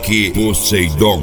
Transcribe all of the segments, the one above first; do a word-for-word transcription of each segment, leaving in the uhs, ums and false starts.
Reboque Poseidon.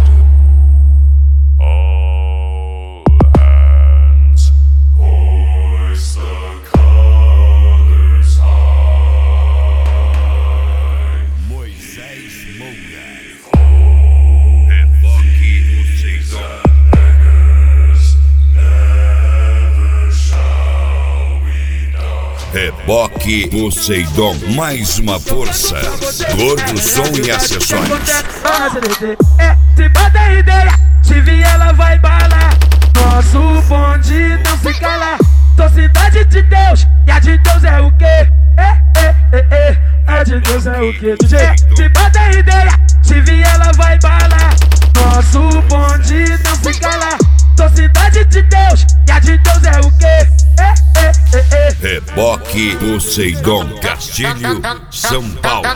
Reboque Poseidon, mais uma força. Gordo Som e Acessórios. É, se bota ideia, se vier ela vai balar. Nosso bonde não se cala. Sou cidade de Deus, e a de Deus é o quê? É, é, é, é, a de Deus é o quê? D J, se bota ideia, se vier ela vai balar. Nosso bonde não se cala. Sou cidade de Deus, e a de Deus é o quê? É, é, é, é. Reboque Poseidon, Castilho, São Paulo.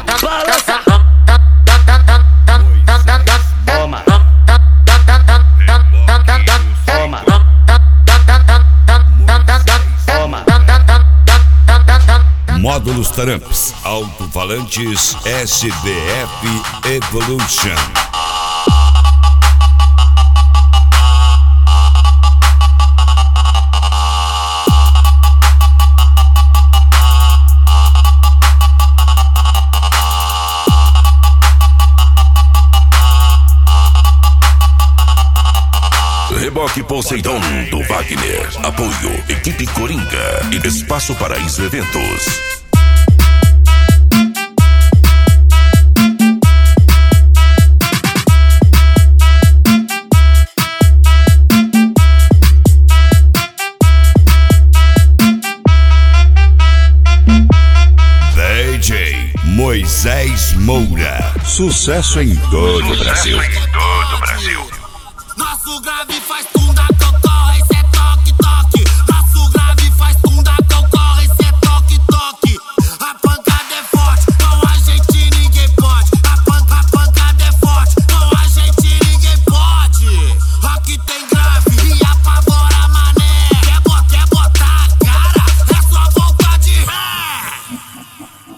Toma. Toma. Toma. Módulos Tramps, alto-falantes S B F Evolution. Reboque Poseidon do Wagner. Apoio Equipe Coringa e Espaço Paraíso Eventos. D J Moisés Moura. Sucesso em todo o Brasil. Todo o Brasil. Nosso grave faz tudo.